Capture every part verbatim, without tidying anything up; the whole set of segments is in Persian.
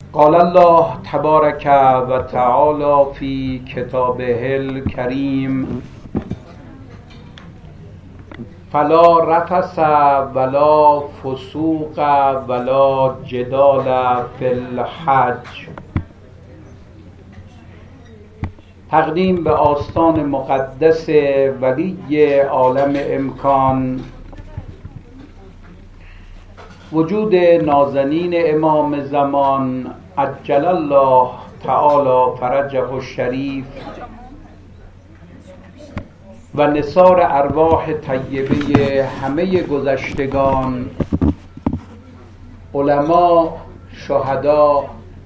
قال الله تبارک و تعالی فی کتابه الکریم فلا رفث ولا فسوق ولا جدال فی الحج. تقدیم به آستان مقدس ولی عالم امکان، وجود نازنین امام زمان عجل الله تعالی فرجه الشریف و نثار ارواح طیبه همه گذشتگان، علما، شهدا،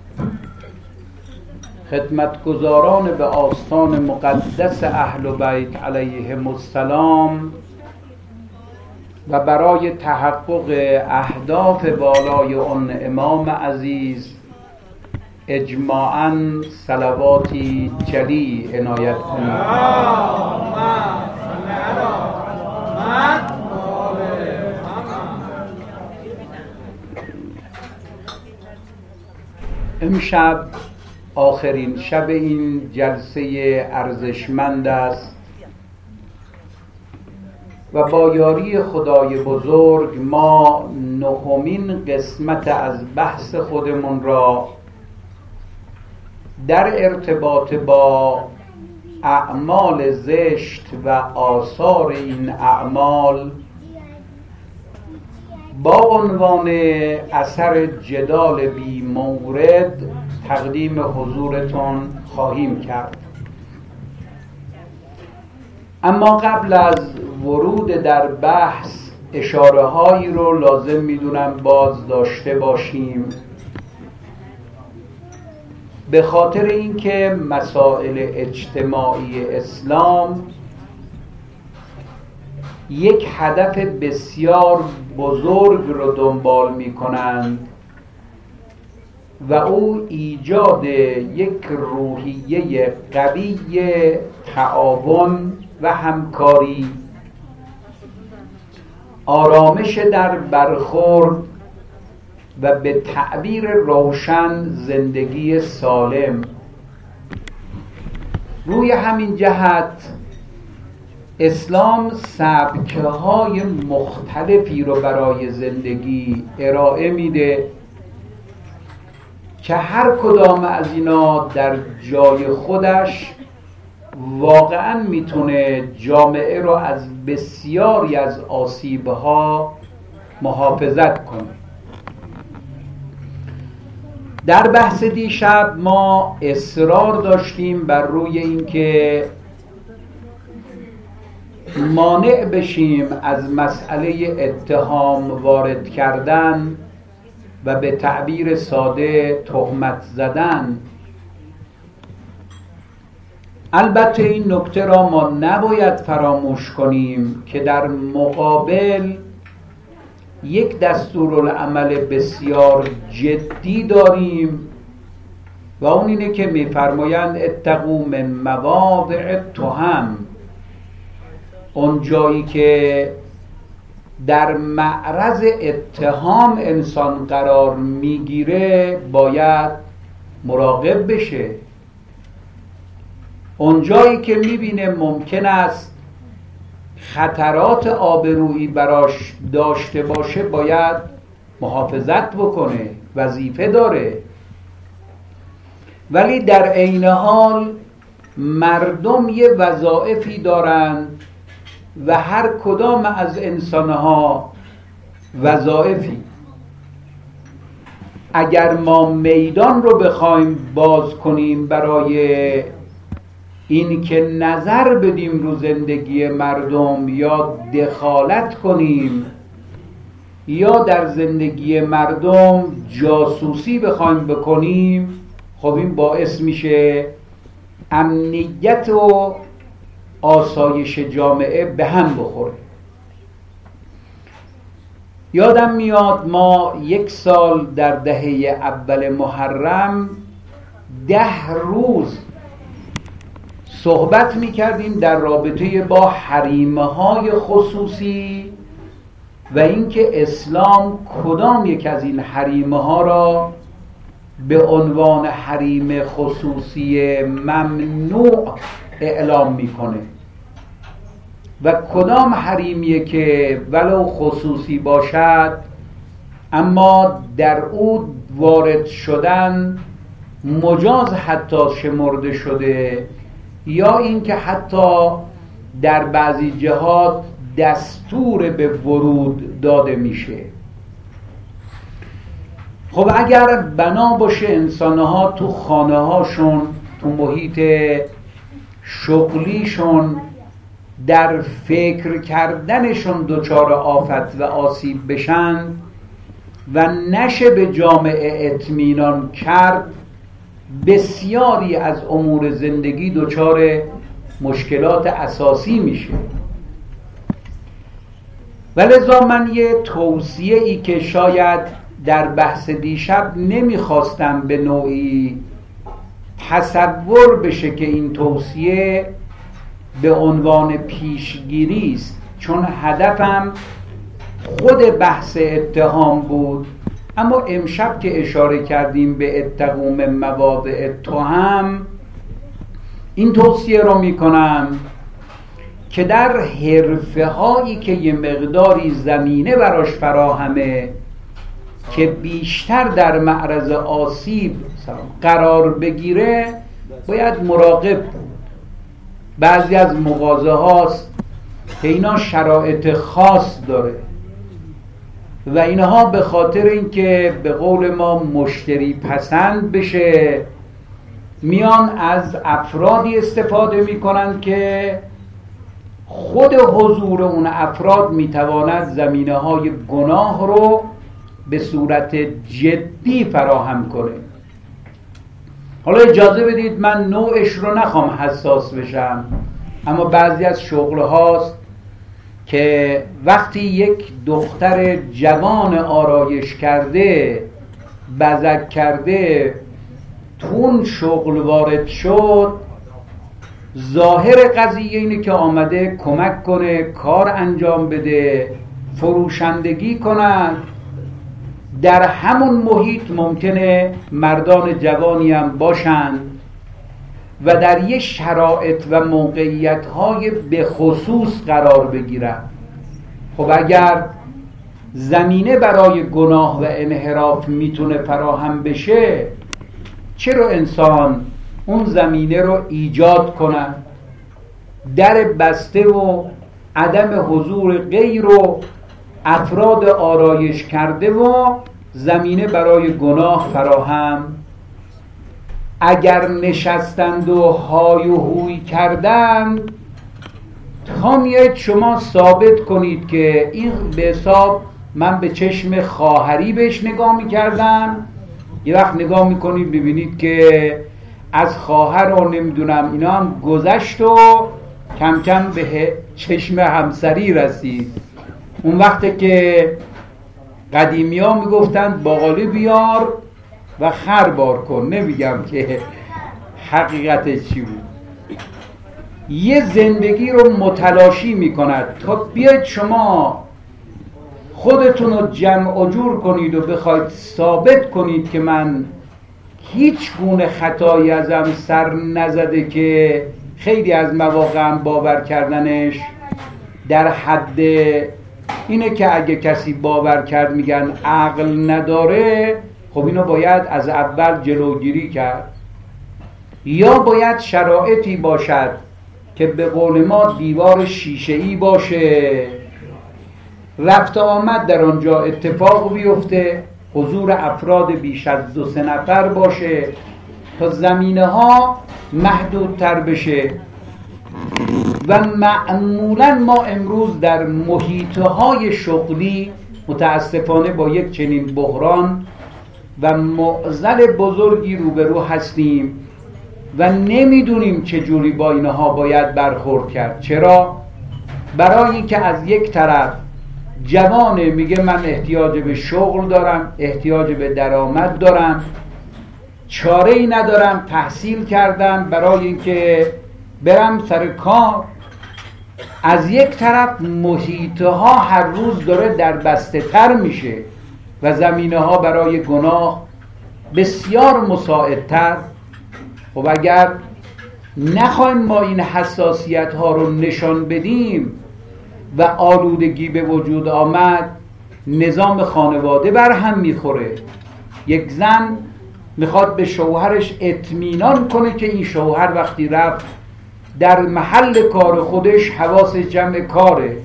خدمتگزاران به آستان مقدس اهل بیت علیهم السلام و برای تحقق اهداف والای آن امام عزیز اجماعاً صلواتی جلی عنایت کنید. امشب آخرین شب این جلسه ارزشمند است و با یاری خدای بزرگ ما نهمین قسمت از بحث خودمون را در ارتباط با اعمال زشت و آثار این اعمال با عنوان اثر جدال بی مورد تقدیم حضورتون خواهیم کرد. اما قبل از ورود در بحث اشاره هایی رو لازم میدونم باز داشته باشیم، به خاطر اینکه مسائل اجتماعی اسلام یک هدف بسیار بزرگ رو دنبال می کنند و او ایجاد یک روحیه قوی تعاون و همکاری، آرامش در برخورد و به تعبیر روشن زندگی سالم. روی همین جهت اسلام سبک‌های مختلفی رو برای زندگی ارائه میده که هر کدام از اینا در جای خودش واقعاً میتونه جامعه رو از بسیاری از آسیب‌ها محافظت کنه. در بحث دیشب ما اصرار داشتیم بر روی اینکه مانع بشیم از مسئله اتهام وارد کردن و به تعبیر ساده تهمت زدن. البته این نکته را ما نباید فراموش کنیم که در مقابل یک دستورالعمل بسیار جدی داریم و اون اینه که می‌فرمایند اتقوا من مواضع التهم. اون جایی که در معرض اتهام انسان قرار میگیره باید مراقب بشه. اون جایی که میبینه ممکن است خطرات آبرویی براش داشته باشه باید محافظت بکنه، وظیفه داره. ولی در عین حال مردم یه وظایفی دارند و هر کدام از انسانها وظایفی. اگر ما میدان رو بخوایم باز کنیم برای این که نظر بدیم رو زندگی مردم یا دخالت کنیم یا در زندگی مردم جاسوسی بخوایم بکنیم، خب این باعث میشه امنیت و آسایش جامعه به هم بخوره. یادم میاد ما یک سال در دهه اول محرم ده روز صحبت میکردیم در رابطه با حریم‌های خصوصی و اینکه اسلام کدام یک از این حریم‌ها را به عنوان حریم خصوصی ممنوع اعلام میکنه و کدام حریمیه که ولو خصوصی باشد اما در او وارد شدن مجاز حتی شمرده شده، یا اینکه حتی در بعضی جهات دستور به ورود داده میشه. خب اگر بنا باشه انسانها تو خانه هاشون، تو محیط شغلیشون، در فکر کردنشون دچار آفت و آسیب بشن و نشه به جامعه اطمینان کرد، بسیاری از امور زندگی دچار مشکلات اساسی میشه. ولذا من یه توصیه ای که شاید در بحث دیشب نمیخواستم به نوعی تصور بشه که این توصیه به عنوان پیشگیری است، چون هدفم خود بحث اتهام بود، اما امشب که اشاره کردیم به اتقوا من مواضع التهم، این توصیه رو میکنم که در حرفه هایی که یه مقداری زمینه براش فراهمه که بیشتر در معرض آسیب قرار بگیره باید مراقب بود. بعضی از مغازه هاست که اینا شرایط خاص داره و اینها به خاطر اینکه به قول ما مشتری پسند بشه میان از افرادی استفاده میکنن که خود حضور اون افراد میتواند زمینه های گناه رو به صورت جدی فراهم کنه. حالا اجازه بدید من نوعش رو نخوام حساس بشم، اما بعضی از شغل هاست که وقتی یک دختر جوان آرایش کرده، بزک کرده، تون شغل وارد شد، ظاهر قضیه اینه که آمده کمک کنه، کار انجام بده، فروشندگی کنن. در همون محیط ممکنه مردان جوانی هم باشند و در یه شرایط و موقعیت‌های به خصوص قرار بگیرن. خب اگر زمینه برای گناه و انحراف میتونه فراهم بشه، چرا انسان اون زمینه رو ایجاد کنه؟ در بسته و عدم حضور غیر و افراد آرایش کرده و زمینه برای گناه فراهم. اگر نشستند و های و هوی کردند، تا میایید شما ثابت کنید که این به حساب من به چشم خواهری بهش نگاه میکردم، یه وقت نگاه میکنید ببینید که از خواهر رو نمیدونم اینا هم گذشت و کم کم به چشم همسری رسید. اون وقته که قدیمی ها میگفتند باقالی بیار و خر بار کن، نمیگم که حقیقت چی بود. یه زندگی رو متلاشی میکند تا بیاید شما خودتون رو جمع و جور کنید و بخواید ثابت کنید که من هیچ گونه خطایی ازم سر نزده که خیلی از مواقع هم باور کردنش در حد اینه که اگه کسی باور کرد میگن عقل نداره. خب اینو باید از اول جلوگیری کرد، یا باید شرایطی باشد که به قول ما دیوار شیشه‌ای باشه، رفت آمد در آنجا اتفاق بیفته، حضور افراد بیش از دو سه نفر باشه تا زمینه ها محدودتر بشه. و معمولا ما امروز در محیطهای شغلی متاسفانه با یک چنین بحران و معضل بزرگی روبرو هستیم و نمیدونیم چجوری با اینها باید برخورد کرد. چرا؟ برای اینکه از یک طرف جوانه میگه من احتیاج به شغل دارم، احتیاج به درآمد دارم، چاره‌ای ندارم، تحصیل کردم برای اینکه برم سر کار. از یک طرف محیطها هر روز داره در بسته تر میشه و زمینه ها برای گناه بسیار مساعدتر. خب اگر نخوایم ما این حساسیت ها رو نشان بدیم و آلودگی به وجود آمد، نظام خانواده بر هم میخوره. یک زن میخواد به شوهرش اطمینان کنه که این شوهر وقتی رفت در محل کار خودش حواس جمع کاره.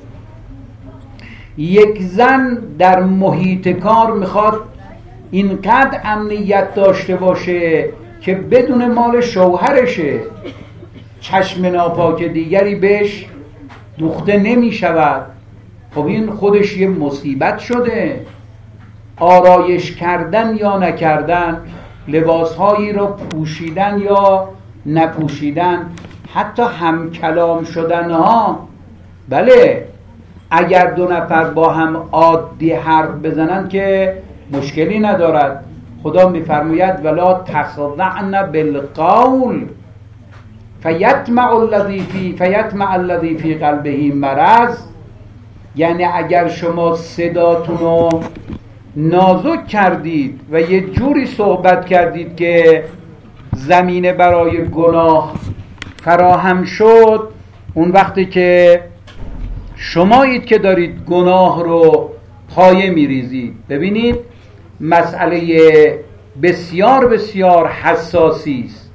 یک زن در محیط کار میخواد اینقدر امنیت داشته باشه که بدون مال شوهرشه چشم ناپاک دیگری بهش دوخته نمی شود. خب این خودش یه مصیبت شده. آرایش کردن یا نکردن، لباسهایی را پوشیدن یا نپوشیدن، حتی هم کلام شدن ها. بله، اگر دو نفر با هم عادی حرف بزنن که مشکلی ندارد. خدا میفرماید ولا تخضعن بالقول فیطمع الذی فی فیطمع الذی فی قلبه مرض. یعنی اگر شما صداتون رو نازک کردید و یه جوری صحبت کردید که زمینه برای گناه فراهم شد، اون وقتی که شمایید که دارید گناه رو پایه میریزید. ببینید مسئله بسیار بسیار حساسی است.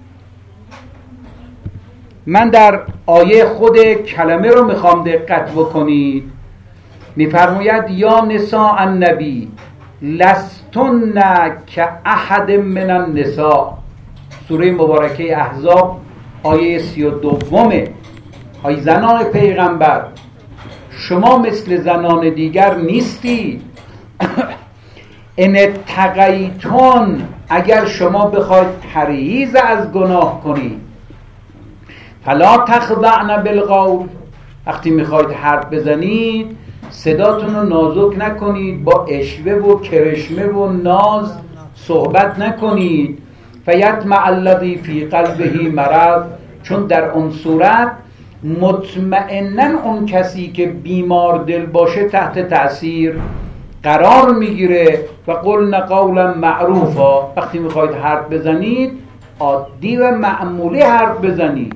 من در آیه خود کلمه رو میخوام دقت بکنید. میفرماید یا نساء النبی لستن که احد من النساء. سوره مبارکه احزاب آیه سی و دومه. ای زنان پیغمبر، شما مثل زنان دیگر نیستید. ان اتقیتون، اگر شما بخواید پرهیز از گناه کنید، فلا تخضعن بالقول، وقتی میخواید حرف بزنید صداتون رو نازک نکنید، با اشوه و کرشمه و ناز صحبت نکنید. فیطمع الذی فی قلبه مرض، چون در اون صورت مطمئنن اون کسی که بیمار دل باشه تحت تأثیر قرار میگیره. و قلنا قولا معروفا، وقتی میخواید حرف بزنید عادی و معمولی حرف بزنید.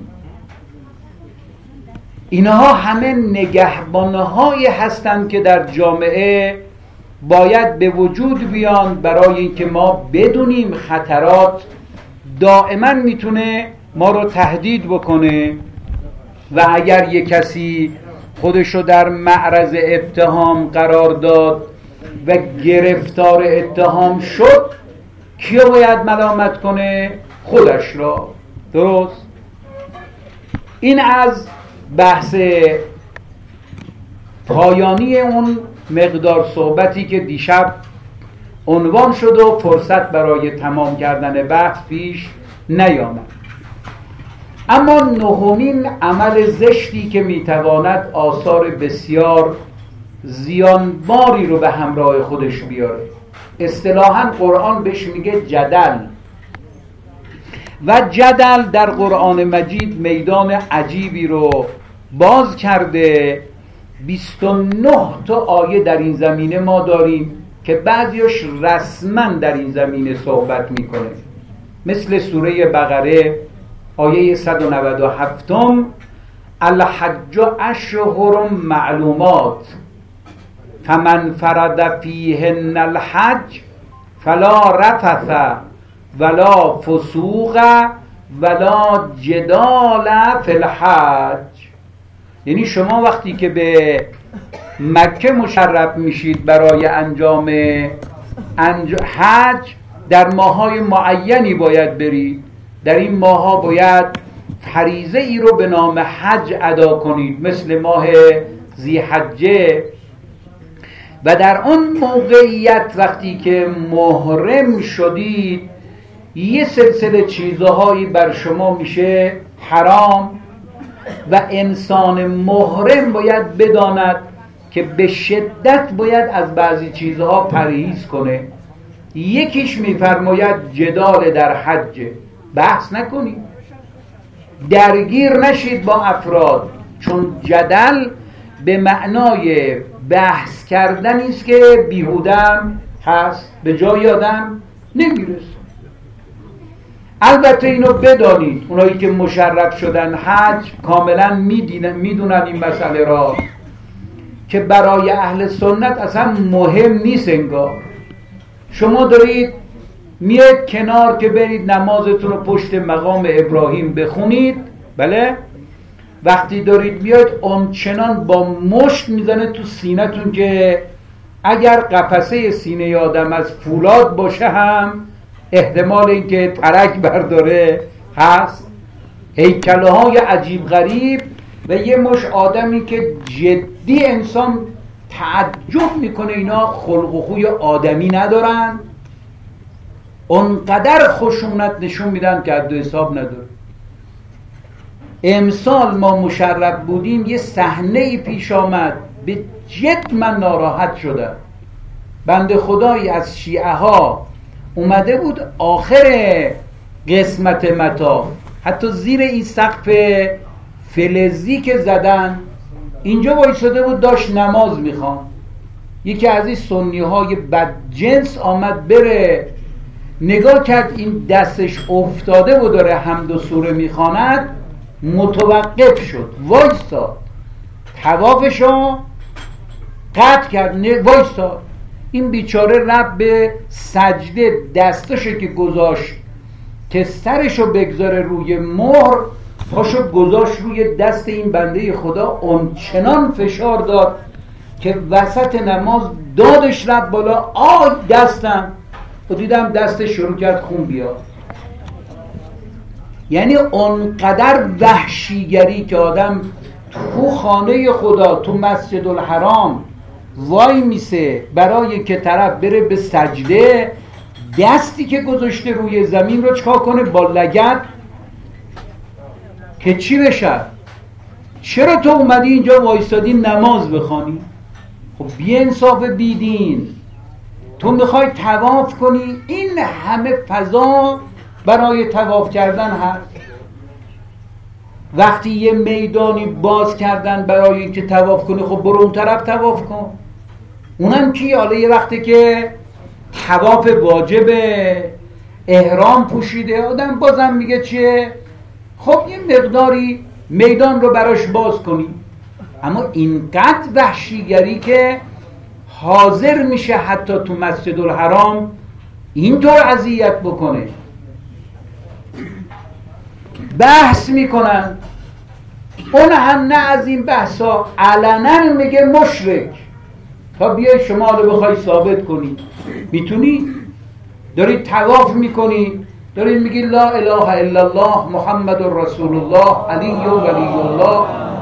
اینها همه نگهبانهایی هستند که در جامعه باید به وجود بیان برای اینکه ما بدونیم خطرات دائما میتونه ما رو تهدید بکنه و اگر یک کسی خودشو در معرض اتهام قرار داد و گرفتار اتهام شد، کیو باید ملامت کنه؟ خودش را. درست؟ این از بحث پایانی اون مقدار صحبتی که دیشب عنوان شد و فرصت برای تمام کردن بحث پیش نیامد. اما نهمین عمل زشتی که میتواند آثار بسیار زیانباری رو به همراه خودش بیاره، اصطلاحاً قرآن بهش میگه جدل. و جدل در قرآن مجید میدان عجیبی رو باز کرده. بیست و نه تا آیه در این زمینه ما داریم که بعضیش رسما در این زمینه صحبت میکنه، مثل سوره بقره آیه صد و نود و هفت الحج اشهر معلومات فمن فرض فیهن الحج فلا رفث ولا فسوق ولا جدال فی الحج. یعنی شما وقتی که به مکه مشرف میشید برای انجام انج... حج، در ماهای معینی باید برید. در این ماها باید فریضه ای رو به نام حج ادا کنید، مثل ماه ذی‌حجه. و در اون موقعیت وقتی که محرم شدید، یه سلسله چیزهایی بر شما میشه حرام و انسان محرم باید بداند که به شدت باید از بعضی چیزها پرهیز کنه. یکیش میفرماید جدال در حج، بحث نکنید، درگیر نشید با افراد، چون جدل به معنای بحث کردنی است که بیهودم هست، به جای آدم نمیرسه. البته اینو بدانید، اونایی که مشرف شدن حج کاملا میدونن این مسئله را که برای اهل سنت اصلا مهم نیست. انگار شما دارید میاد کنار که برید نمازتون رو پشت مقام ابراهیم بخونید، بله، وقتی دارید میاد آنچنان با مشت میزنه تو سینه‌تون که اگر قفسه سینه آدم از فولاد باشه هم احتمال اینکه ترک برداره هست. هیکله های عجیب غریب و یه مش آدمی که جدی انسان تعجب میکنه اینا خلق و خوی آدمی ندارن، اونقدر خشونت نشون میدن که حد و حساب نداره. امسال ما مشرف بودیم، یه صحنه ای پیش آمد به جد من ناراحت شدم. بنده خدایی از شیعه ها اومده بود آخر قسمت مطاف، حتی زیر این سقف فلزی که زدن اینجا وایساده بود داشت نماز میخوان. یکی از این سنی های بدجنس آمد بره نگاه کرد این دستش افتاده و داره حمد و سوره میخواند، متوقف شد، وایساد، طوافشو قطع کرد، وایساد. این بیچاره رب به سجده دستشو که گذاشت که سرشو بگذاره روی مهر، پاشو گذاشت روی دست این بنده خدا، اونچنان فشار داد که وسط نماز دادش رب بالا، آی دستم، و دیدم دستش شروع کرد خون بیاد. یعنی اونقدر وحشیگری که آدم تو خانه خدا، تو مسجد الحرام وای میسه برای که طرف بره به سجده، دستی که گذاشته روی زمین رو چکار کنه با لگد که چی بشه؟ چرا تو اومدی اینجا وایستادی نماز بخوانی؟ خب بی انصاف بیدین، تو میخوای طواف کنی، این همه فضا برای طواف کردن هست. وقتی یه میدانی باز کردن برای اینکه طواف کنی، خب برو اون طرف طواف کن. اونم کی؟ حالا یه وقتی که طواف واجبه، احرام پوشیده، آدم بازم میگه چیه؟ خب یه مقداری میدان رو براش باز کنی. اما اینقدر وحشیگری که حاضر میشه حتی تو مسجد الحرام اینطور اذیت بکنه. بحث میکنن، اون هم نه از این بحثا علنا میگه مشرک. تا بیای شما رو بخوای ثابت کنی، میتونی؟ دارید طواف میکنی، دارید میگی لا اله الا الله محمد رسول الله علی و ولی الله،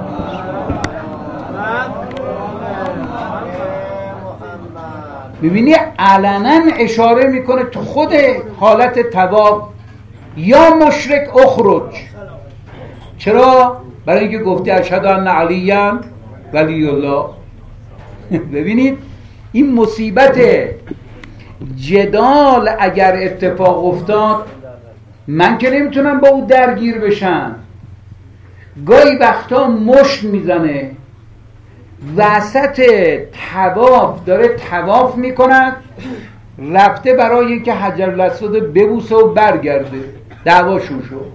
ببینی علنا اشاره میکنه تو خود حالت طواف، یا مشرک اخرج. چرا؟ برای اینکه گفته اشهد ان علی ولی الله. ببینید این مصیبت جدال اگر اتفاق افتاد، من که نمیتونم با او درگیر بشم. گاهی وقتا مشت میزنه وسط طواف، داره طواف میکند، رفته برای اینکه حجر الاسود ببوسه و برگرده، دعواشون شد.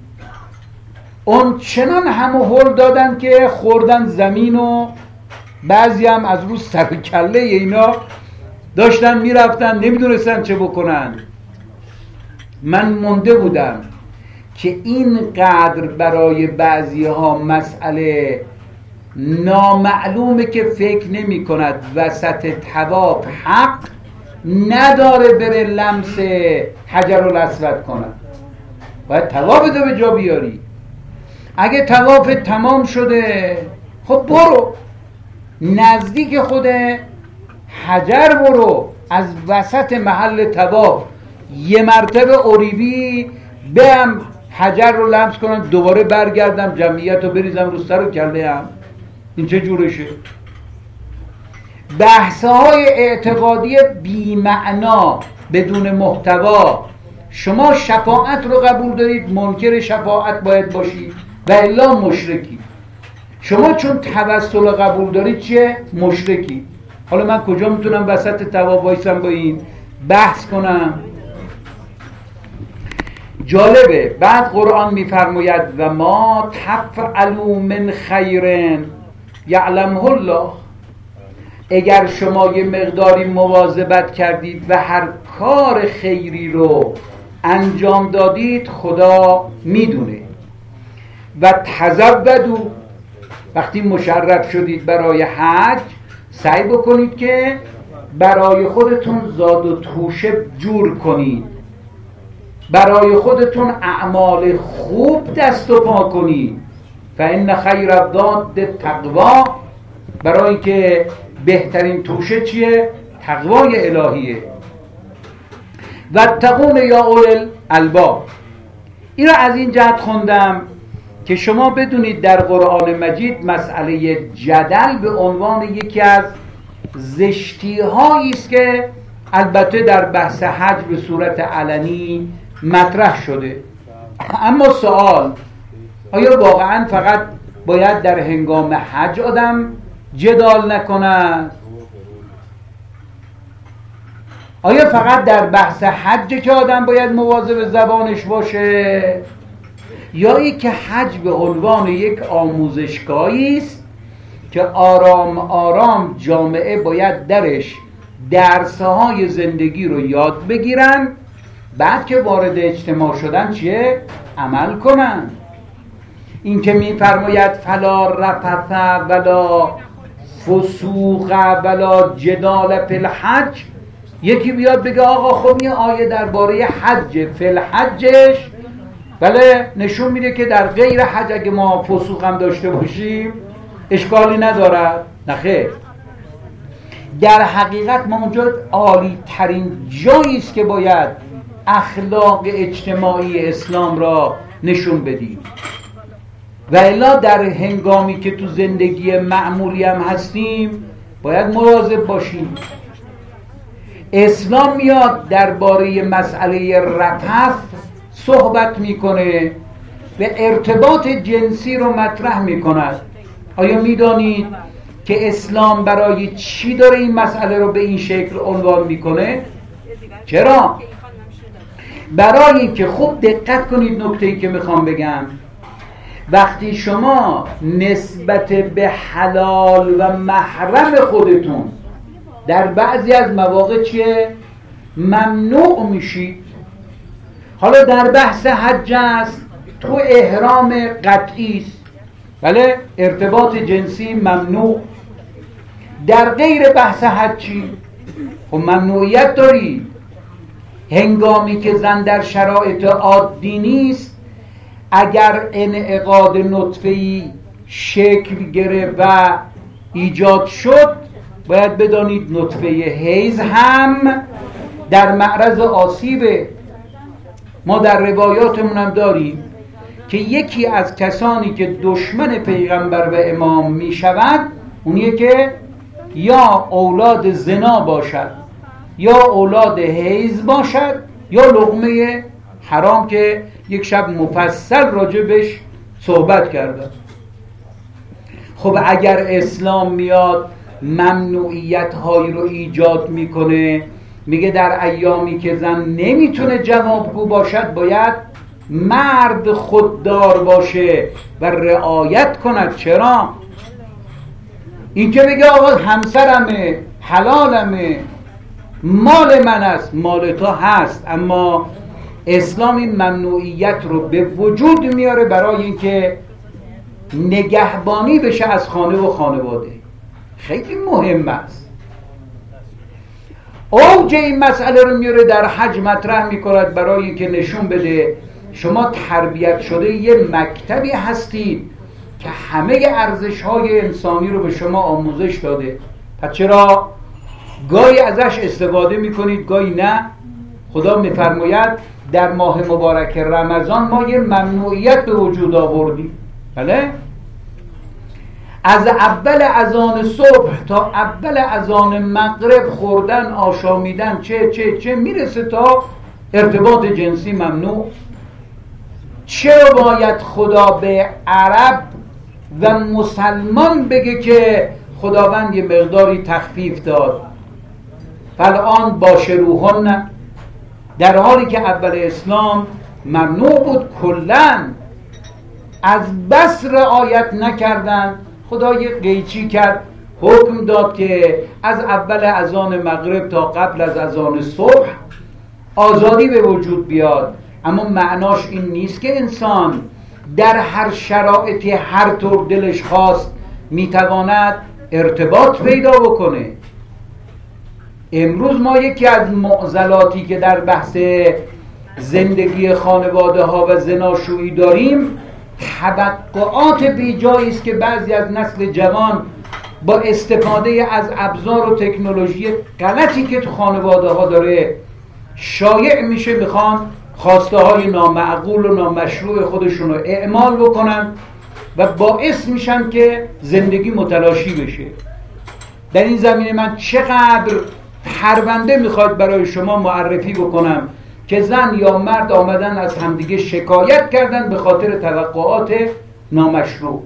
اون چنان همه هل دادن که خوردن زمین و بعضی هم از روز سر کله اینا داشتن میرفتن، نمیدونستن چه بکنن. من مونده بودم که اینقدر برای بعضی ها مسئله نامعلومه که فکر نمی کند وسط طواف حق نداره بره لمس حجر الاسود کند، باید طواف تو به جا بیاری. اگه طواف تمام شده، خب برو نزدیک خود حجر، برو از وسط محل طواف یه مرتبه اوریبی بهم حجر رو لمس کنم، دوباره برگردم جمعیت رو بریزم رو سر و کله هم. این چه جورشه؟ بحث‌های اعتقادی بی معنا بدون محتوا. شما شفاعت رو قبول دارید، منکر شفاعت باید باشید و الا مشرکی. شما چون توسل قبول دارید چیه؟ مشرکی. حالا من کجا میتونم وسط طواف وایسم با این بحث کنم؟ جالبه. بعد قرآن میفرماید و ما تفعلوا من خیر یعلمه الله. اگر شما یه مقداری مواظبت کردید و هر کار خیری رو انجام دادید خدا میدونه. و تزودوا، وقتی مشرف شدید برای حج سعی بکنید که برای خودتون زاد و توشه جور کنید، برای خودتون اعمال خوب دست و پا کنید. فإن خیر الزاد تقوا، برای که بهترین توشه چیه؟ تقوای الهیه. واتقون یا اولی الالباب. این را از این جهت خوندم که شما بدونید در قرآن مجید مسئله جدل به عنوان یکی از زشتی هایی است که البته در بحث حج به صورت علنی مطرح شده. اما سوال، آیا واقعا فقط باید در هنگام حج آدم جدال نکند؟ آیا فقط در بحث حج که آدم باید مواظب زبانش باشه؟ یا ای که حج به عنوان یک آموزشگاهی است که آرام آرام جامعه باید درش درس‌های زندگی رو یاد بگیرن، بعد که وارد اجتماع شدن چیه؟ عمل کنن. این که می‌فرماید فلا رفث ولا فسوق ولا جدال فی الحج، یکی بیاد بگه آقا خب این آیه درباره حج فی الحجش بله نشون میده که در غیر حج اگه ما فسوق هم داشته باشیم اشکالی ندارد. نخیر، در حقیقت ما اونجا عالی ترین جایی است که باید اخلاق اجتماعی اسلام را نشون بدیم. و الا در هنگامی که تو زندگی معمولی هم هستیم باید مواظب باشیم. اسلام میاد درباره مسئله رفث صحبت میکنه و ارتباط جنسی رو مطرح میکند. آیا میدانید که اسلام برای چی داره این مسئله رو به این شکل عنوان میکنه؟ چرا؟ برای اینکه خوب دقت کنید نکته‌ای که میخوام بگم. وقتی شما نسبت به حلال و محرم خودتون در بعضی از مواقع چیه؟ ممنوع میشید. حالا در بحث حج است، تو احرام قطعی است، بله ارتباط جنسی ممنوع. در غیر بحث حج چی؟ خب ممنوعیت دارید. هنگامی که زن در شرایط عادی نیست، اگر انعقاد نطفه‌ای شکل گرفت و ایجاد شد، باید بدانید نطفه حیض هم در معرض آسیبه. ما در روایاتمون هم داریم که یکی از کسانی که دشمن پیغمبر و امام می شود اونیه که یا اولاد زنا باشد یا اولاد حیض باشد یا لقمه حرام که یک شب مفصل راجع بهش صحبت کردم. خب اگر اسلام میاد ممنوعیت هایی رو ایجاد میکنه، میگه در ایامی که زن نمیتونه جوابگو باشد باید مرد خوددار باشه و رعایت کند. چرا؟ این که بگه آقا همسرمه، حلالمه، مال من است، مال تو هست، اما اسلام این ممنوعیت رو به وجود میاره برای اینکه نگهبانی بشه از خانه و خانواده. خیلی مهم است. اوج این مسئله رو میاره در حج مطرح میکند برای اینکه نشون بده شما تربیت شده یه مکتبی هستید که همه ارزش‌های انسانی رو به شما آموزش داده. پس چرا گاهی ازش استفاده میکنید گاهی نه؟ خدا میفرماید در ماه مبارک رمضان ما یه ممنوعیت به وجود آوردیم. بله؟ از اول اذان صبح تا اول اذان مغرب خوردن، آشامیدن، چه چه چه میرسه تا ارتباط جنسی ممنوع. چرا باید خدا به عرب و مسلمان بگه که خداوند یه مقداری تخفیف داد؟ فالآن باشروهن، در حالی که اول اسلام ممنوع بود کلن، از بس رعایت نکردن. خدا یه قیچی کرد، حکم داد که از اول اذان مغرب تا قبل از اذان صبح آزادی به وجود بیاد. اما معناش این نیست که انسان در هر شرایطی هر طور دلش خواست میتواند ارتباط پیدا بکنه. امروز ما یکی از معضلاتی که در بحث زندگی خانواده ها و زناشویی داریم، توقعات بیجایی است که بعضی از نسل جوان با استفاده از ابزار و تکنولوژی غلطی که تو خانواده ها داره شایع میشه، میخوان خواسته های نامعقول و نامشروع خودشون رو اعمال بکنن و باعث میشن که زندگی متلاشی بشه. در این زمینه من چقدر پرونده میخواد برای شما معرفی بکنم که زن یا مرد آمدن از همدیگه شکایت کردن به خاطر توقعات نامشروع.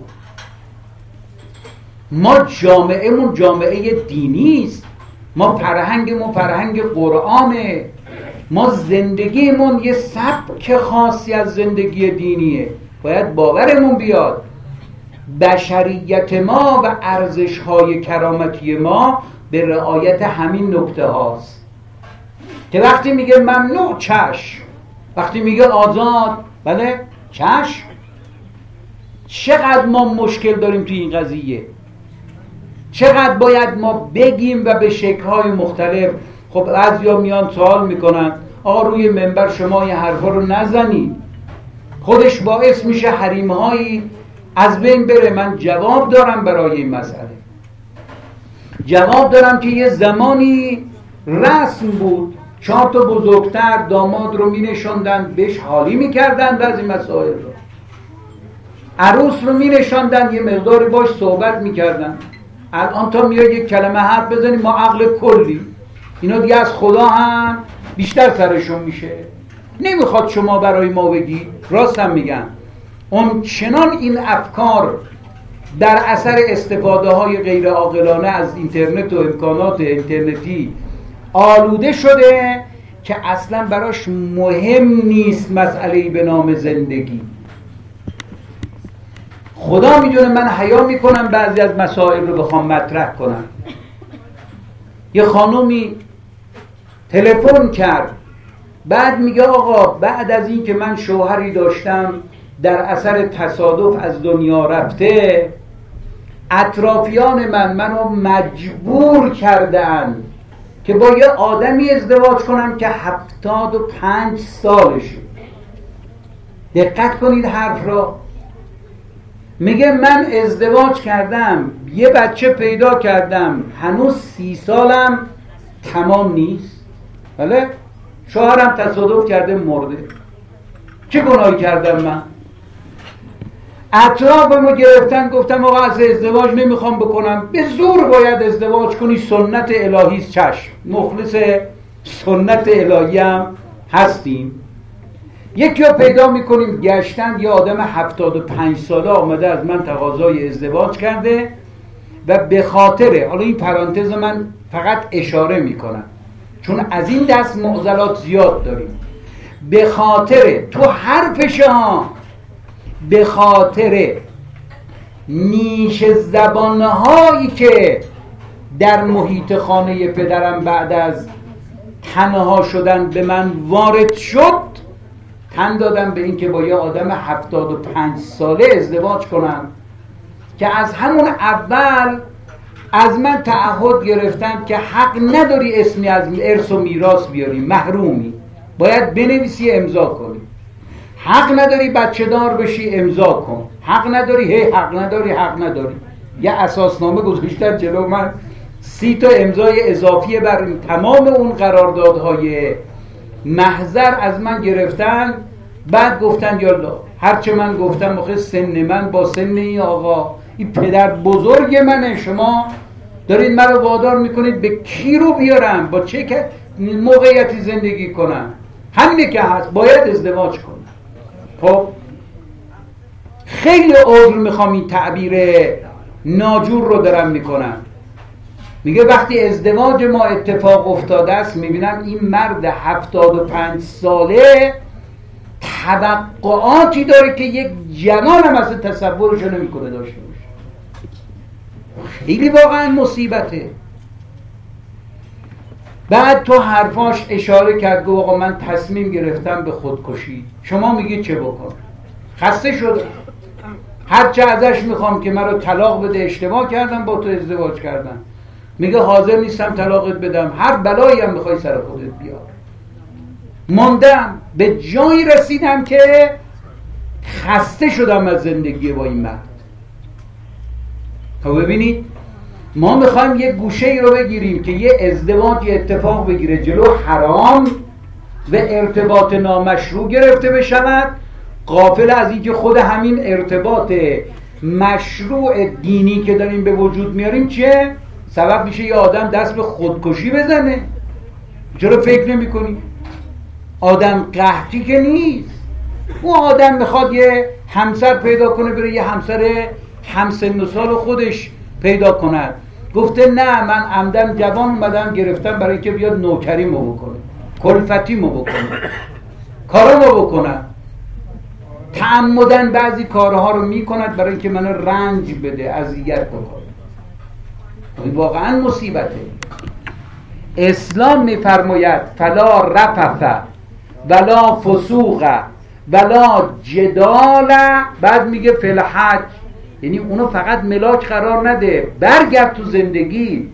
ما جامعهمون جامعه دینی است، ما فرهنگمون فرهنگ قرآنه، ما زندگیمون یه سبک خاصی از زندگی دینیه. باید باورمون بیاد بشریت ما و ارزش‌های کرامتی ما به رعایت همین نکته هاست که وقتی میگه ممنوع چشم، وقتی میگه آزاد بله چشم. چقدر ما مشکل داریم توی این قضیه، چقدر باید ما بگیم و به شکل‌های مختلف. خب بعضیا میان سوال میکنن آقا روی منبر شما این حرفا رو نزنید، خودش باعث میشه حریم‌هایی از بین بره. من جواب دارم برای این مسئله. جواب دارم که یه زمانی رسم بود، چهار تا بزرگتر داماد رو می نشاندن، بهش حالی می کردن بعضی مسائل رو، عروس رو می نشاندن، یه مقداری باش صحبت می کردن. الان تا میای یک کلمه حرف بزنی ما عقل کلی، اینا دیگه از خدا هم بیشتر سرشون میشه، نمیخواد شما برای ما بگی. راست هم میگن، اون چنان این افکار در اثر استفاده های غیر عاقلانه از اینترنت و امکانات اینترنتی آلوده شده که اصلا براش مهم نیست مسئله‌ای به نام زندگی. خدا میدونه من حیا میکنم بعضی از مسائل رو بخوام مطرح کنم. یه خانومی تلفن کرد، بعد میگه آقا بعد از این که من شوهری داشتم در اثر تصادف از دنیا رفته، اطرافیان من منو مجبور کردن که با یه آدمی ازدواج کنم که هفتاد و پنج سالشه. دقت کنید حرف را. میگه من ازدواج کردم، یه بچه پیدا کردم، هنوز سی سالم تمام نیست. بله شوهرم تصادف کرده مرده، چه گناهی کردم من؟ اطرافمو گرفتن گفتم آقا از ازدواج نمیخوام بکنم، به زور باید ازدواج کنی، سنت الهی است. چشم، مخلص سنت الهی هم هستیم. یکی رو پیدا میکنیم گشتن، یه آدم هفتاد و پنج ساله آمده از من تقاضای ازدواج کرده و به خاطر، حالا این پرانتز من فقط اشاره میکنم چون از این دست معضلات زیاد داریم، به خاطر تو حرفش ها، به خاطر نیش زبانهایی که در محیط خانه پدرم بعد از تنها شدن به من وارد شد، تن دادم به این که با یه آدم هفتاد و پنج ساله ازدواج کنم که از همون اول از من تعهد گرفتن که حق نداری اسمی از ارث و میراث بیاری، محرومی، باید بنویسی امضا کنی، حق نداری بچه دار بشی امضا کن، حق نداری، هی حق نداری حق نداری. یه اساسنامه گذاشتن جلو من، سی تا امضای اضافی بر تمام اون قراردادهای محضر از من گرفتن. بعد گفتن یالا هرچه من گفتم آخه سن من با سن این آقا، این پدر بزرگ منه، شما دارید من رو وادار میکنید به کی رو بیارم، با چه موقعیتی زندگی کنم؟ همینه که هست، باید ازدواج کنم. خب خیلی عذر میخوام این تعبیر ناجور رو دارم میکنم. میگه وقتی ازدواج ما اتفاق افتاده است، میبینم این مرد هفتاد و پنج ساله توقعاتی داره که یک جوان هم اصلا تصورشو نمیکنه داشته باشه. خیلی واقعا مصیبته. بعد تو حرفاش اشاره کرد گفت آقا من تصمیم گرفتم به خودکشی، شما میگید چه بکن؟ خسته شده، هرچه ازش میخوام که من رو طلاق بده، اشتباه کردم با تو ازدواج کردم، میگه حاضر نیستم طلاقت بدم، هر بلایی هم میخوای سر خودت بیار. موندم، به جایی رسیدم که خسته شدم از زندگی با این مرد. تا ببینید ما میخوایم یه گوشه ای رو بگیریم که یه ازدواج یه اتفاق بگیره جلو حرام و ارتباط نامشروع گرفته بشود، غافل از این که خود همین ارتباط مشروع دینی که داریم به وجود میاریم چیه؟ سبب میشه یه آدم دست به خودکشی بزنه. چرا فکر نمی کنی؟ آدم قحطی که نیست. اون آدم میخواد یه همسر پیدا کنه، بره یه همسر همسن و سال خودش پیدا کند. گفته نه، من عمدن جوان اومدم گرفتم برای که بیاد نوکریمو بکنه، کلفتیمو بکنه، کارمو بکنه. تعمدن بعضی کارها رو میکند برای که من رنج بده، اذیت بکنه. این واقعا مصیبته. اسلام میفرماید فلا رفث ولا فسوق ولا جدال، بعد میگه فی الحج، یعنی اونو فقط ملاک قرار نده، برگرد تو زندگیت.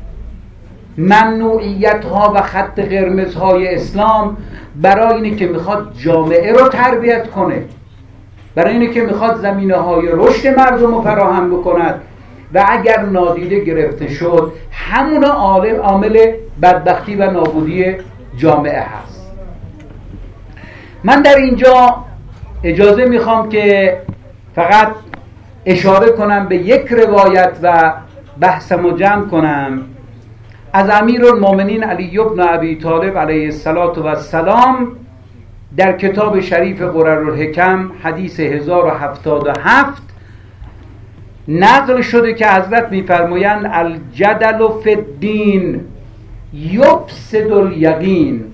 ممنوعیت ها و خط قرمز های اسلام برای اینه که میخواد جامعه رو تربیت کنه، برای اینه که میخواد زمینه های رشد مردم رو فراهم بکند و اگر نادیده گرفته شد همون عامل بدبختی و نابودی جامعه هست. من در اینجا اجازه میخوام که فقط اشاره کنم به یک روایت و بحثمو جمع کنم از امیرالمومنین علی بن ابی طالب علیه السلام در کتاب شریف قررالحکم حدیث هزار و هفتاد و هفت نقل شده که حضرت میفرمایند الجدل فی الدین یفسد الیقین.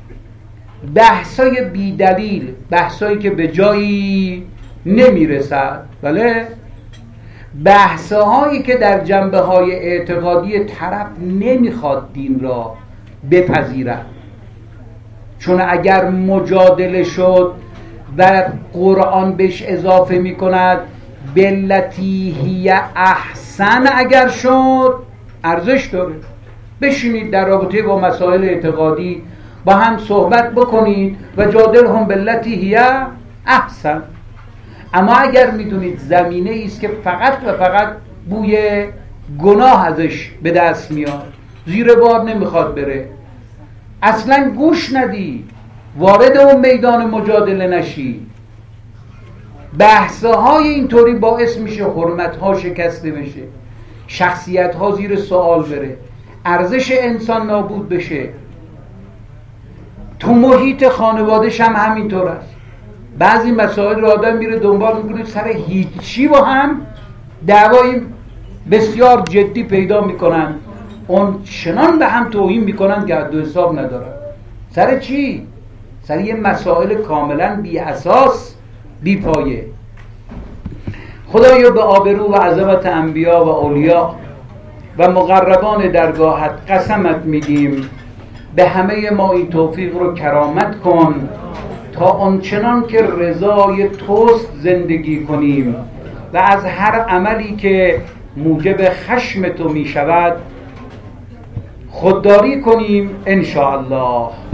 بحثای بی دلیل، بحثایی که به جایی نمیرسد، بله، بحثایی که در جنبه های اعتقادی طرف نمیخواد دین را بپذیرد، چون اگر مجادله شد و قرآن بهش اضافه میکند بلتی هی احسن، اگر شد ارزش داره. بشینید در رابطه با مسائل اعتقادی با هم صحبت بکنید و جادل هم بلتی هی احسن. اما اگر میدونید زمینه ایست که فقط و فقط بوی گناه ازش به دست میاد، زیر بار نمیخواد بره، اصلا گوش ندی، وارد اون میدان مجادله نشی، بحثهای اینطوری باعث میشه حرمتها شکسته بشه، شخصیتها زیر سوال بره، ارزش انسان نابود بشه. تو محیط خانواده‌ش هم همینطور است. بعضی مسائل رو آدم میره دنبال میکنه، سر هیچی با هم دعوایی بسیار جدی پیدا میکنن، اون چنان به هم توهین میکنن که حد و حساب ندارن. سر چی؟ سر یه مسائل کاملا بی اساس، بی پایه. خدایا به آبرو و عظمت انبیا و اولیاء و مقربان درگاهت قسمت میدیم، به همه ما این توفیق رو کرامت کن تا آنچنان که رضای توست زندگی کنیم و از هر عملی که موجب خشم تو می شود خودداری کنیم ان شاء الله.